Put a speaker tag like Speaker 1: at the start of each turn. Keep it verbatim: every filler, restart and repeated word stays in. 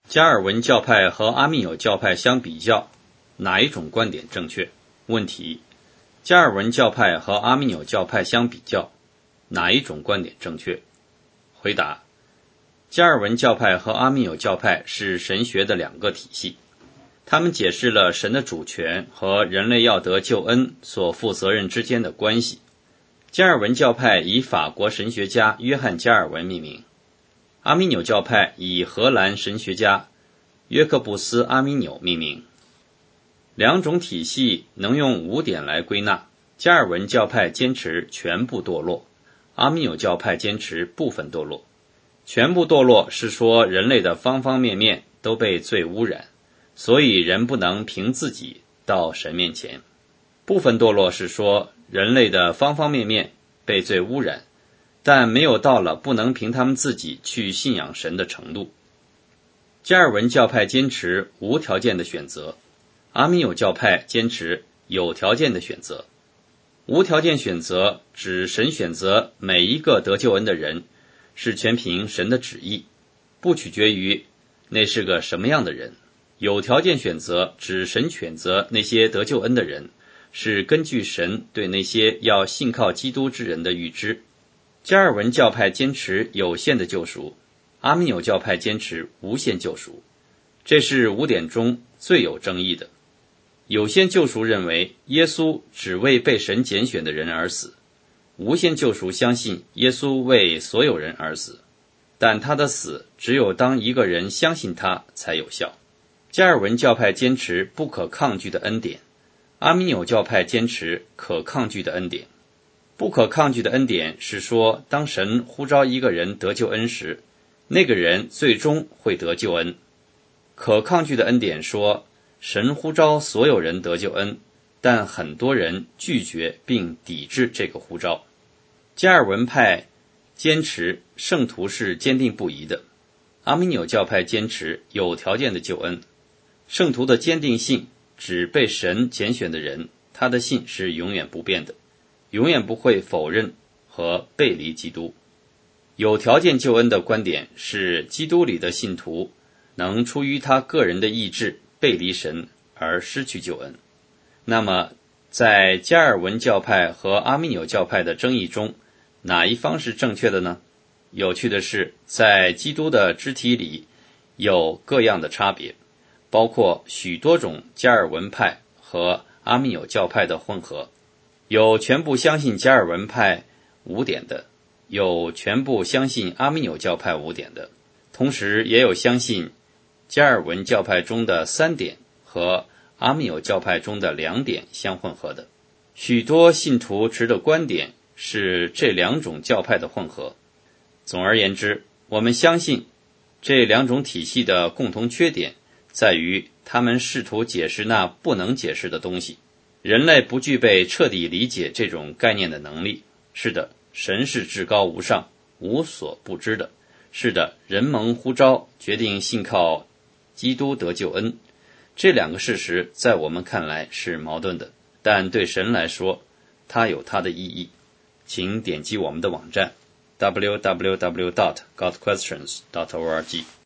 Speaker 1: 加尔文教派和阿密纽教派相比较，哪一种观点正确？问题：加尔文教派和阿密纽教派相比较，哪一种观点正确？回答：加尔文教派和阿密纽教派是神学的两个体系，他们解释了神的主权和人类要得救恩所负责任之间的关系。加尔文教派以法国神学家约翰·加尔文命名，阿密纽教派以荷兰神学家约克布斯·阿密纽命名。两种体系能用五点来归纳：加尔文教派坚持全部堕落，阿密纽教派坚持部分堕落。全部堕落是说人类的方方面面都被罪污染，所以人不能凭自己到神面前。部分堕落是说人类的方方面面被罪污染，但没有到了不能凭他们自己去信仰神的程度。加尔文教派坚持无条件的选择，阿密纽教派坚持有条件的选择。无条件选择指神选择每一个得救恩的人，是全凭神的旨意，不取决于那是个什么样的人。有条件选择指神选择那些得救恩的人，是根据神对那些要信靠基督之人的预知。加尔文教派坚持有限的救赎，阿密纽教派坚持无限救赎，这是五点中最有争议的。有限救赎认为耶稣只为被神拣选的人而死，无限救赎相信耶稣为所有人而死，但他的死只有当一个人相信他才有效。加尔文教派坚持不可抗拒的恩典，阿密纽教派坚持可抗拒的恩典。不可抗拒的恩典是说，当神呼召一个人得救恩时，那个人最终会得救恩。可抗拒的恩典说，神呼召所有人得救恩，但很多人拒绝并抵制这个呼召。加尔文派坚持圣徒是坚定不移的，阿密纽教派坚持有条件的救恩。圣徒的坚定性指被神拣选的人，他的信是永远不变的，永远不会否认和背离基督。有条件救恩的观点是基督里的信徒能出于他个人的意志背离神而失去救恩。那么在加尔文教派和阿密纽教派的争议中，哪一方是正确的呢？有趣的是，在基督的肢体里有各样的差别，包括许多种加尔文派和阿密纽教派的混合，有全部相信加尔文派五点的，有全部相信阿密纽教派五点的，同时也有相信加尔文教派中的三点和阿密纽教派中的两点相混合的。许多信徒持的观点是这两种教派的混合。总而言之，我们相信这两种体系的共同缺点在于他们试图解释那不能解释的东西。人类不具备彻底理解这种概念的能力。是的，神是至高无上，无所不知的。是的，人蒙呼召，决定信靠基督得救恩。这两个事实在我们看来是矛盾的，但对神来说，它有它的意义。请点击我们的网站 double-u double-u double-u dot god questions dot org。